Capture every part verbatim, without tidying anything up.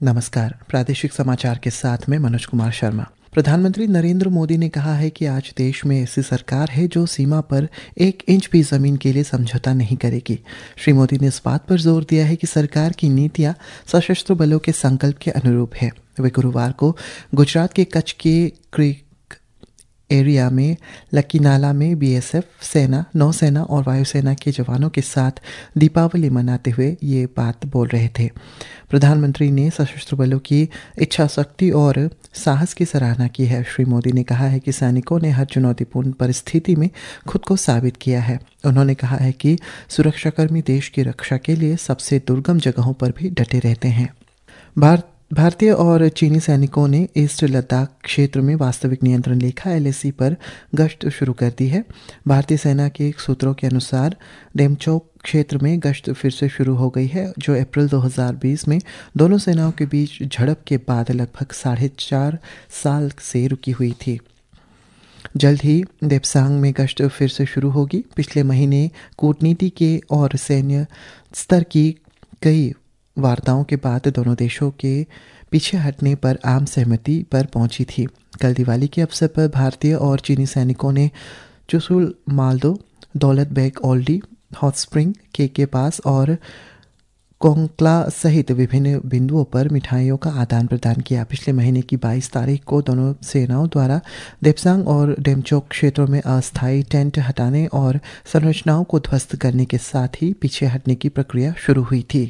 नमस्कार। प्रादेशिक समाचार के साथ में मनोज कुमार शर्मा। प्रधानमंत्री नरेंद्र मोदी ने कहा है कि आज देश में ऐसी सरकार है जो सीमा पर एक इंच भी जमीन के लिए समझौता नहीं करेगी। श्री मोदी ने इस बात पर जोर दिया है कि सरकार की नीतियां सशस्त्र बलों के संकल्प के अनुरूप है। वे गुरुवार को गुजरात के कच्छ के क्रीक एरिया में लकीनाला में बीएसएफ, सेना, नौसेना और वायुसेना के जवानों के साथ दीपावली मनाते हुए ये बात बोल रहे थे। प्रधानमंत्री ने सशस्त्र बलों की इच्छा शक्ति और साहस की सराहना की है। श्री मोदी ने कहा है कि सैनिकों ने हर चुनौतीपूर्ण परिस्थिति में खुद को साबित किया है। उन्होंने कहा है कि सुरक्षाकर्मी देश की रक्षा के लिए सबसे दुर्गम जगहों पर भी डटे रहते हैं। भारत भारतीय और चीनी सैनिकों ने ईस्ट लद्दाख क्षेत्र में वास्तविक नियंत्रण रेखा एलएसी पर गश्त शुरू कर दी है। भारतीय सेना के सूत्रों के अनुसार डेमचोक क्षेत्र में गश्त फिर से शुरू हो गई है, जो अप्रैल दो हज़ार बीस में दोनों सेनाओं के बीच झड़प के बाद लगभग साढ़े चार साल से रुकी हुई थी। जल्द ही देपसांग में गश्त फिर से शुरू होगी। पिछले महीने कूटनीति के और सैन्य स्तर की कई वार्ताओं के बाद दोनों देशों के पीछे हटने पर आम सहमति पर पहुंची थी। कल दिवाली के अवसर पर भारतीय और चीनी सैनिकों ने चुशुल मालदो, दौलत बेग ओल्डी, हॉट स्प्रिंग के के पास और कोंकला सहित विभिन्न बिंदुओं पर मिठाइयों का आदान प्रदान किया। पिछले महीने की बाईस तारीख को दोनों सेनाओं द्वारा देपसांग और डेमचोक क्षेत्रों में अस्थायी टेंट हटाने और संरचनाओं को ध्वस्त करने के साथ ही पीछे हटने की प्रक्रिया शुरू हुई थी।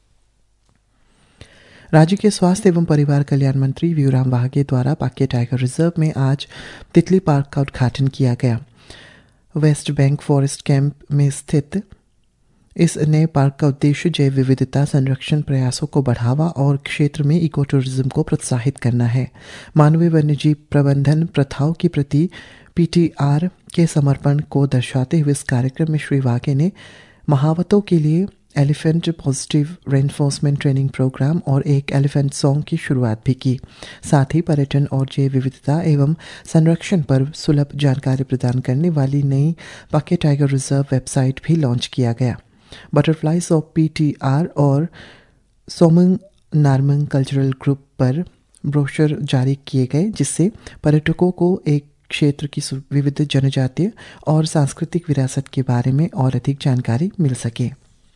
राज्य के स्वास्थ्य एवं परिवार कल्याण मंत्री व्यूराम वाघे द्वारा पाक्के टाइगर रिजर्व में आज तितली पार्क का उद्घाटन किया गया। वेस्ट बैंक फॉरेस्ट कैंप में स्थित इस नए पार्क का उद्देश्य जैव विविधता संरक्षण प्रयासों को बढ़ावा और क्षेत्र में इको टूरिज्म को प्रोत्साहित करना है। मानवीय वन्यजीव प्रबंधन प्रथाओं के प्रति पीटीआर के समर्पण को दर्शाते हुए इस कार्यक्रम में श्री वाघे ने महावतों के लिए elephant positive reinforcement training program और एक एलिफेंट सॉन्ग की शुरुआत भी की। साथ ही पर्यटन और जैव विविधता एवं संरक्षण पर सुलभ जानकारी प्रदान करने वाली नई पाक्के टाइगर रिजर्व वेबसाइट भी लॉन्च किया गया। बटरफ्लाइज ऑफ पीटीआर और सोमंग नारमंग कल्चरल ग्रुप पर ब्रोशर जारी किए गए, जिससे पर्यटकों को एक क्षेत्र की विविध जनजातीय और सांस्कृतिक विरासत के बारे में और अधिक जानकारी मिल सके।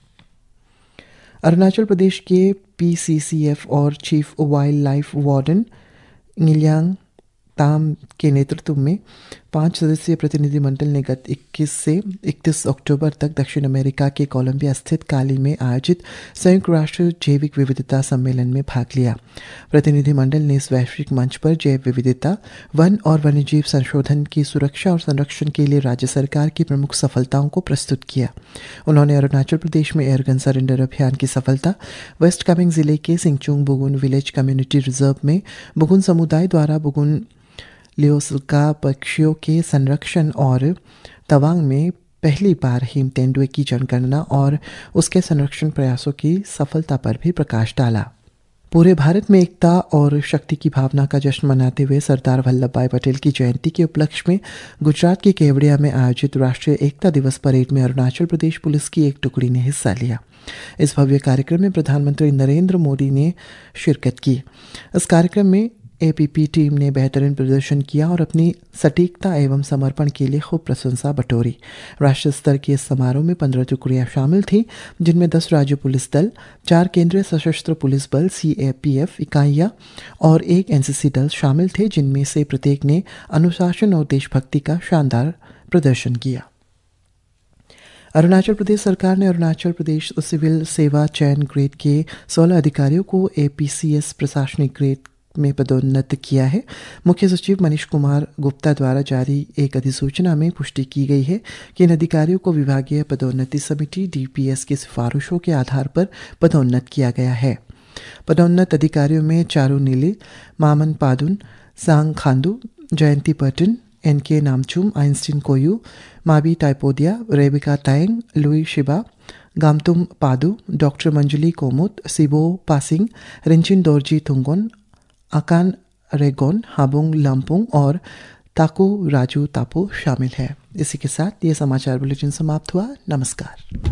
अरुणाचल प्रदेश के पीसीसीएफ और chief wildlife warden Giliyang Tam के नेतृत्व में पांच सदस्यीय प्रतिनिधिमंडल ने गत इक्कीस से इकतीस अक्टूबर तक दक्षिण अमेरिका के कोलंबिया स्थित काली में आयोजित संयुक्त राष्ट्र जैविक विविधता सम्मेलन में भाग लिया। प्रतिनिधिमंडल ने इस वैश्विक मंच पर जैव विविधता, वन और वन्यजीव संशोधन की सुरक्षा और संरक्षण के लिए राज्य सरकार की प्रमुख सफलताओं को प्रस्तुत किया। उन्होंने अरुणाचल प्रदेश में एयरगन सरेंडर अभियान की सफलता, वेस्ट कामेंग जिले के Singchung Bugun village community reserve में बुगुन समुदाय द्वारा बुगुन लियोसुका पक्षियों के संरक्षण और तवांग में पहली बार हिम तेंदुए की जनगणना और उसके संरक्षण प्रयासों की सफलता पर भी प्रकाश डाला। पूरे भारत में एकता और शक्ति की भावना का जश्न मनाते हुए सरदार वल्लभ भाई पटेल की जयंती के उपलक्ष्य में गुजरात के केवड़िया में आयोजित राष्ट्रीय एकता दिवस परेड में अरुणाचल प्रदेश पुलिस की एक टुकड़ी ने हिस्सा लिया। इस भव्य कार्यक्रम में प्रधानमंत्री नरेंद्र मोदी ने शिरकत की। इस कार्यक्रम में एपीपी टीम ने बेहतरीन प्रदर्शन किया और अपनी सटीकता एवं समर्पण के लिए खूब प्रशंसा बटोरी। राष्ट्रीय स्तर के इस समारोह में पंद्रह टुकड़ियां शामिल थीं, जिनमें दस राज्य पुलिस दल, चार केंद्रीय सशस्त्र पुलिस बल सीएपीएफ इकाइयां और एक एनसीसी दल शामिल थे, जिनमें से प्रत्येक ने अनुशासन और देशभक्ति का शानदार प्रदर्शन किया। अरुणाचल प्रदेश सरकार ने अरुणाचल प्रदेश सिविल सेवा चयन ग्रेड के सोलह अधिकारियों को एपीसीएस प्रशासनिक ग्रेड में पदोन्नत किया है। मुख्य सचिव मनीष कुमार गुप्ता द्वारा जारी एक अधिसूचना में पुष्टि की गई है कि इन अधिकारियों को विभागीय पदोन्नति समिति डीपीएस की सिफारिशों के आधार पर पदोन्नत किया गया है। पदोन्नत अधिकारियों में चारू नीली, मामन पादुन, सांग खांडू, जयंती Pertin, N K Namchum, Einstein Koyu, Mabi Taipodia, Rebika Tayang, Lui Shiba, Gamtum Padu, doctor Manjuli Komut, Sibo Pasing, Rinchin Dorji Thungon, Akan Regon, Habung Lampung और ताकू राजू तापो शामिल है। इसी के साथ ये समाचार बुलेटिन समाप्त हुआ। नमस्कार।